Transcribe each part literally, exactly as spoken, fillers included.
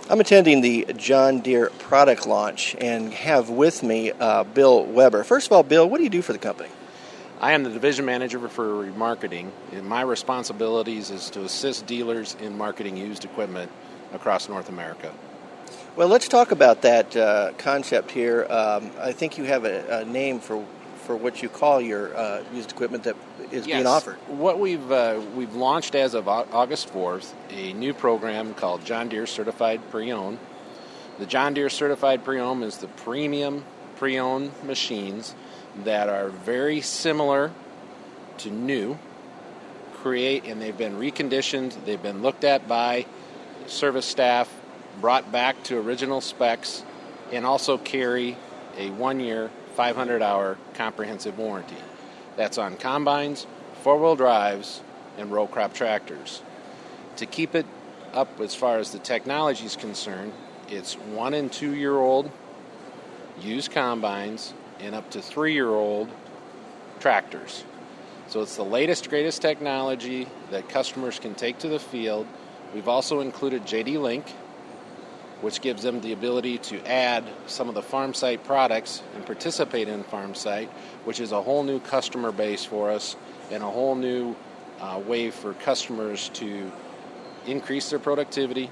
I'm attending the John Deere product launch and have with me uh, Bill Weber. First of all, Bill, what do you do for the company? I am the division manager for remarketing, and my responsibilities is to assist dealers in marketing used equipment across North America. Well, let's talk about that uh, concept here. Um, I think you have a, a name for for what you call your uh, used equipment that is yes. being offered. What we've uh, we've launched as of August fourth a new program called John Deere Certified Pre-Owned. The John Deere Certified Pre-Owned is the premium pre-owned machines that are very similar to new. Create and they've been reconditioned. They've been looked at by service staff, brought back to original specs, and also carry a one-year, five hundred hour comprehensive warranty. That's on combines, four-wheel drives, and row crop tractors. To keep it up as far as the technology is concerned, it's one and two-year-old used combines and up to three-year-old tractors. So it's the latest, greatest technology that customers can take to the field. We've also included J D Link, which gives them the ability to add some of the farm site products and participate in farm site, which is a whole new customer base for us and a whole new uh, way for customers to increase their productivity,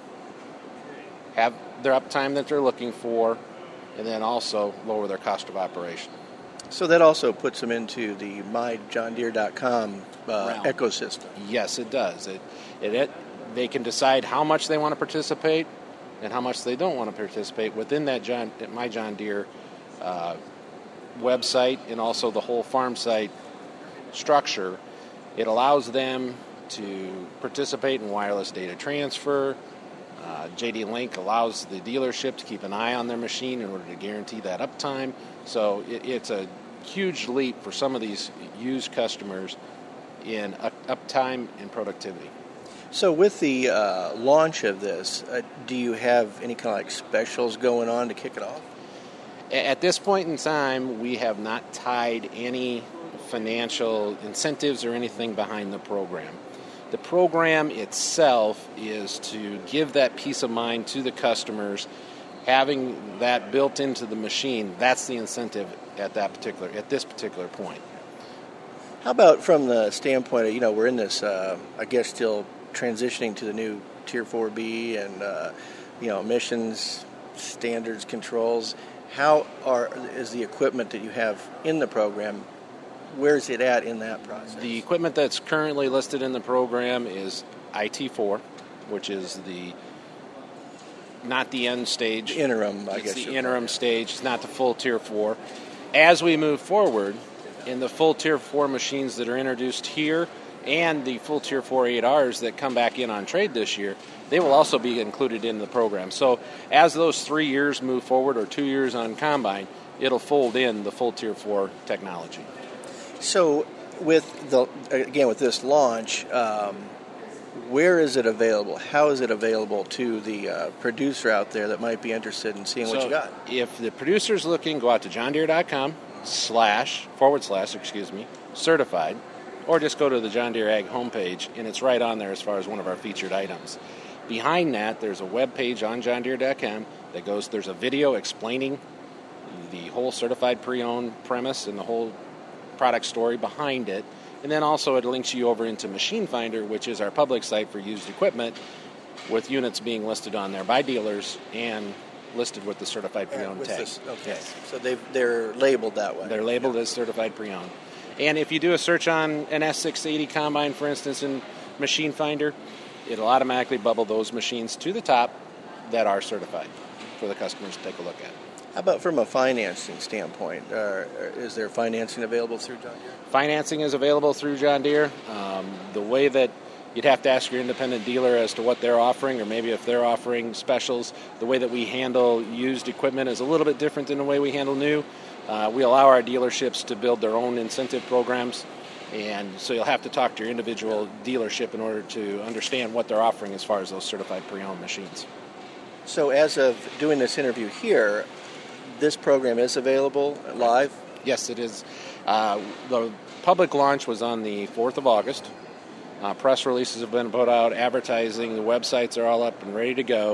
have their uptime that they're looking for, and then also lower their cost of operation. So that also puts them into the my john deere dot com uh, ecosystem. Yes, it does. It, it, it they can decide how much they want to participate and how much they don't want to participate within that John, My John Deere uh, website and also the whole farm site structure. It allows them to participate in wireless data transfer. Uh, J D Link allows the dealership to keep an eye on their machine in order to guarantee that uptime. So it, it's a huge leap for some of these used customers in up, uptime and productivity. So with the uh, launch of this, uh, do you have any kind of like specials going on to kick it off? At this point in time, we have not tied any financial incentives or anything behind the program. The program itself is to give that peace of mind to the customers. Having that built into the machine, that's the incentive at that particular at this particular point. How about from the standpoint of, you know, we're in this, uh, I guess, still transitioning to the new Tier four B and, uh, you know, emissions standards controls. How are is the equipment that you have in the program, where is it at in that process? The equipment that's currently listed in the program is I T four, which is the not the end stage. The interim, I it's guess. It's the interim stage. It's not the full Tier four. As we move forward, in the full Tier four machines that are introduced here and the full Tier four eight Rs that come back in on trade this year, they will also be included in the program. So as those three years move forward, or two years on Combine, it'll fold in the full Tier four technology. So with the again, with this launch, um, where is it available? How is it available to the uh, producer out there that might be interested in seeing so what you got? If the producer's looking, go out to john deere dot com slash forward slash, excuse me, certified, or just go to the John Deere Ag homepage, and it's right on there as far as one of our featured items. Behind that, there's a web page on john deere dot com that goes, there's a video explaining the whole certified pre-owned premise and the whole product story behind it. And then also it links you over into Machine Finder, which is our public site for used equipment, with units being listed on there by dealers and listed with the certified pre-owned tag. This, okay, yes. So they've, they're labeled that way. They're labeled yeah. as certified pre-owned. And if you do a search on an S six eighty combine, for instance, in Machine Finder, it'll automatically bubble those machines to the top that are certified for the customers to take a look at. How about from a financing standpoint? Uh, is there financing available through John Deere? Financing is available through John Deere. Um, the way that you'd have to ask your independent dealer as to what they're offering, or maybe if they're offering specials. The way that we handle used equipment is a little bit different than the way we handle new. Uh, we allow our dealerships to build their own incentive programs, and so you'll have to talk to your individual dealership in order to understand what they're offering as far as those certified pre-owned machines. So as of doing this interview here, this program is available live? Yes, it is. Uh, the public launch was on the fourth of August. Uh, press releases have been put out, advertising, the websites are all up and ready to go.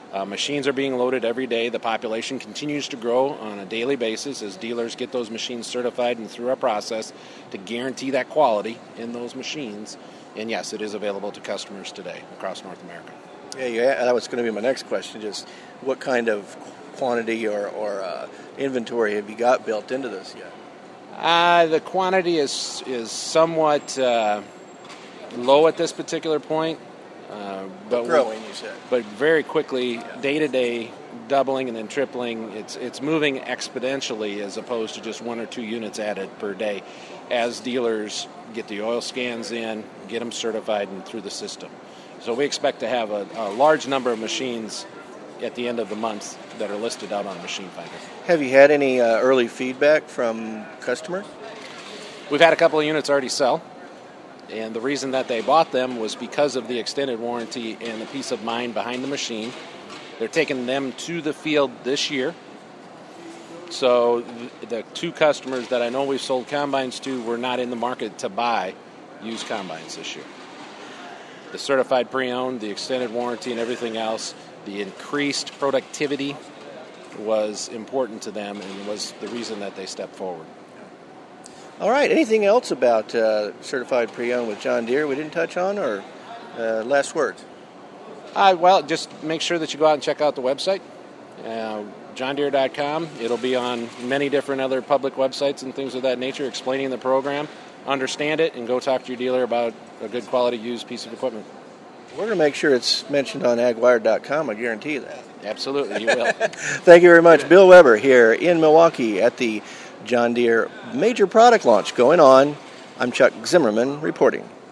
Uh, machines are being loaded every day. The population continues to grow on a daily basis as dealers get those machines certified and through our process to guarantee that quality in those machines. And yes, it is available to customers today across North America. Yeah, yeah, that was going to be my next question. Just what kind of quantity or, or uh, inventory have you got built into this yet? Uh, the quantity is is somewhat uh, low at this particular point. Uh, but growing, you said. But very quickly, day to day, doubling and then tripling. It's it's moving exponentially as opposed to just one or two units added per day, as dealers get the oil scans in, get them certified and through the system. So we expect to have a, a large number of machines at the end of the month that are listed out on Machine Finder. Have you had any uh, early feedback from customers? We've had a couple of units already sell. And the reason that they bought them was because of the extended warranty and the peace of mind behind the machine. They're taking them to the field this year. So the two customers that I know we've sold combines to were not in the market to buy used combines this year. The certified pre-owned, the extended warranty and everything else, the increased productivity was important to them and was the reason that they stepped forward. All right. Anything else about uh, certified pre-owned with John Deere we didn't touch on, or uh, last words? Uh, well, just make sure that you go out and check out the website, uh, john deere dot com. It'll be on many different other public websites and things of that nature explaining the program. Understand it and go talk to your dealer about a good quality used piece of equipment. We're going to make sure it's mentioned on ag wire dot com. I guarantee that. Absolutely, you will. Thank you very much. Bill Weber here in Milwaukee at the John Deere major product launch going on. I'm Chuck Zimmerman reporting.